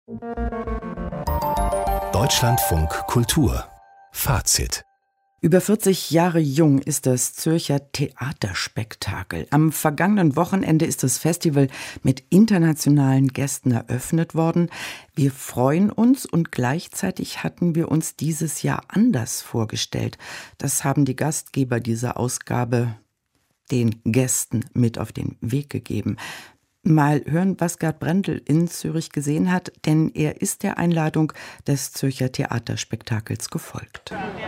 Deutschlandfunk Kultur Fazit. Über 40 Jahre jung ist das Zürcher Theaterspektakel. Am vergangenen Wochenende ist das Festival mit internationalen Gästen eröffnet worden. Wir freuen uns und gleichzeitig hatten wir uns dieses Jahr anders vorgestellt. Das haben die Gastgeber dieser Ausgabe den Gästen mit auf den Weg gegeben. Mal hören, was Gerd Brendel in Zürich gesehen hat, denn er ist der Einladung des Zürcher Theaterspektakels gefolgt.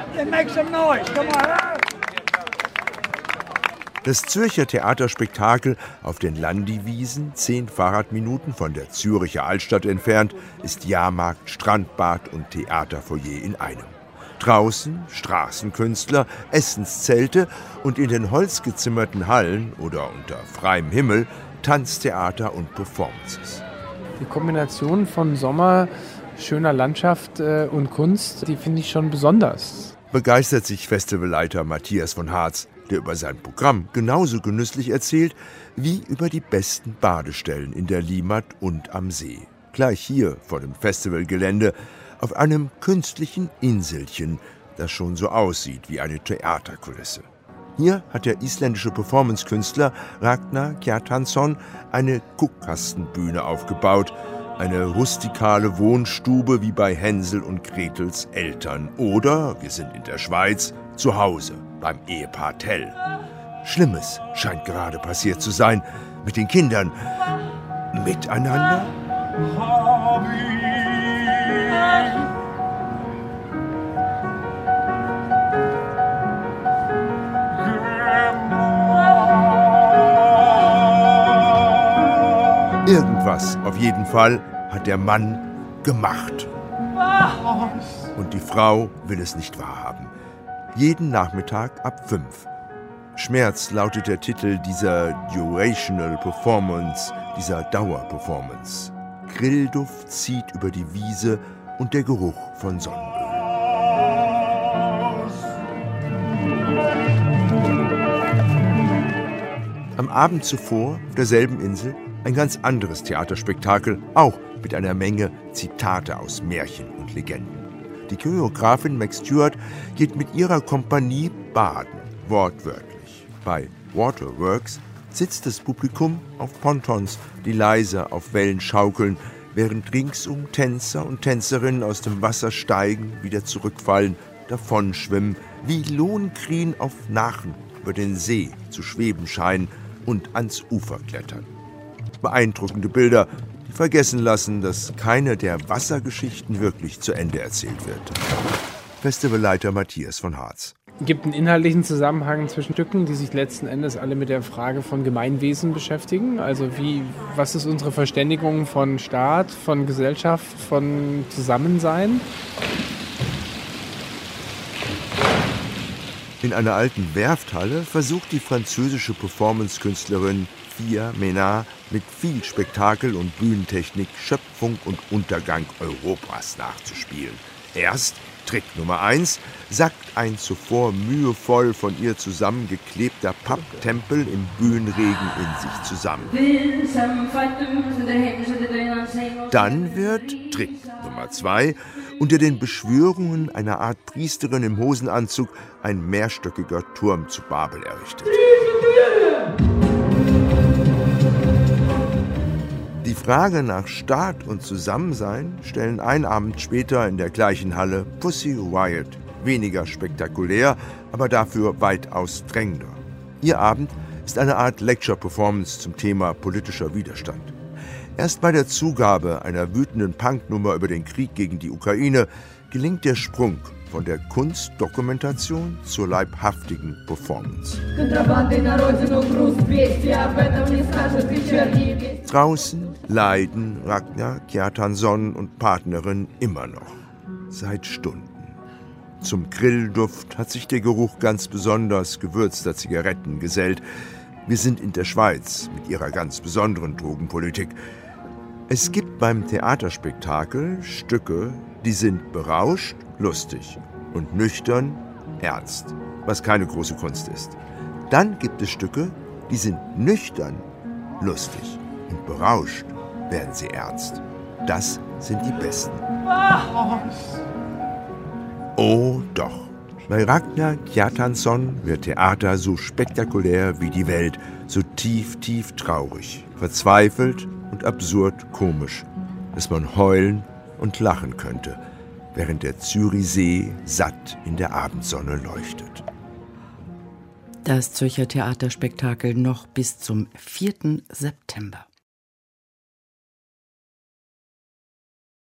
Das Zürcher Theaterspektakel auf den Landiwiesen, 10 Fahrradminuten von der Züricher Altstadt entfernt, ist Jahrmarkt, Strandbad und Theaterfoyer in einem. Draußen Straßenkünstler, Essenszelte und in den holzgezimmerten Hallen oder unter freiem Himmel Tanztheater und Performances. Die Kombination von Sommer, schöner Landschaft und Kunst, die finde ich schon besonders. Begeistert sich Festivalleiter Matthias von Harz, der über sein Programm genauso genüsslich erzählt wie über die besten Badestellen in der Limmat und am See. Gleich hier vor dem Festivalgelände auf einem künstlichen Inselchen, das schon so aussieht wie eine Theaterkulisse. Hier hat der isländische Performancekünstler Ragnar Kjartansson eine Guckkastenbühne aufgebaut, eine rustikale Wohnstube wie bei Hänsel und Gretels Eltern. Oder, wir sind in der Schweiz, zu Hause beim Ehepaar Tell. Schlimmes scheint gerade passiert zu sein mit den Kindern. Miteinander? Irgendwas, auf jeden Fall, hat der Mann gemacht. Und die Frau will es nicht wahrhaben. Jeden Nachmittag ab 5. Schmerz lautet der Titel dieser Durational Performance, dieser Dauerperformance. Grillduft zieht über die Wiese und der Geruch von Sonnenöl. Am Abend zuvor, auf derselben Insel, ein ganz anderes Theaterspektakel, auch mit einer Menge Zitate aus Märchen und Legenden. Die Choreografin Meg Stewart geht mit ihrer Kompanie baden, wortwörtlich. Bei Waterworks sitzt das Publikum auf Pontons, die leise auf Wellen schaukeln, während ringsum Tänzer und Tänzerinnen aus dem Wasser steigen, wieder zurückfallen, davonschwimmen, wie Lohnkrien auf Nachen über den See zu schweben scheinen und ans Ufer klettern. Beeindruckende Bilder, die vergessen lassen, dass keine der Wassergeschichten wirklich zu Ende erzählt wird. Festivalleiter Matthias von Harz. Es gibt einen inhaltlichen Zusammenhang zwischen Stücken, die sich letzten Endes alle mit der Frage von Gemeinwesen beschäftigen. Also was ist unsere Verständigung von Staat, von Gesellschaft, von Zusammensein? In einer alten Werfthalle versucht die französische Performancekünstlerin Fia Ménard mit viel Spektakel und Bühnentechnik Schöpfung und Untergang Europas nachzuspielen. Erst Trick Nummer 1 sackt ein zuvor mühevoll von ihr zusammengeklebter Papptempel im Bühnenregen in sich zusammen. Dann wird Trick Nummer 2 unter den Beschwörungen einer Art Priesterin im Hosenanzug ein mehrstöckiger Turm zu Babel errichtet. Die Frage nach Staat und Zusammensein stellen einen Abend später in der gleichen Halle Pussy Riot. Weniger spektakulär, aber dafür weitaus drängender. Ihr Abend ist eine Art Lecture-Performance zum Thema politischer Widerstand. Erst bei der Zugabe einer wütenden Punknummer über den Krieg gegen die Ukraine gelingt der Sprung von der Kunstdokumentation zur leibhaftigen Performance. Draußen leiden Ragnar Kjartansson und Partnerin immer noch. Seit Stunden. Zum Grillduft hat sich der Geruch ganz besonders gewürzter Zigaretten gesellt. Wir sind in der Schweiz mit ihrer ganz besonderen Drogenpolitik. Es gibt beim Theaterspektakel Stücke, die sind berauscht, lustig und nüchtern, ernst, was keine große Kunst ist. Dann gibt es Stücke, die sind nüchtern, lustig und berauscht werden sie ernst. Das sind die besten. Oh doch, bei Ragnar Kjartansson wird Theater so spektakulär wie die Welt, so tief, tief traurig, verzweifelt und absurd komisch, dass man heulen und lachen könnte, während der Zürichsee satt in der Abendsonne leuchtet. Das Zürcher Theaterspektakel noch bis zum 4. September.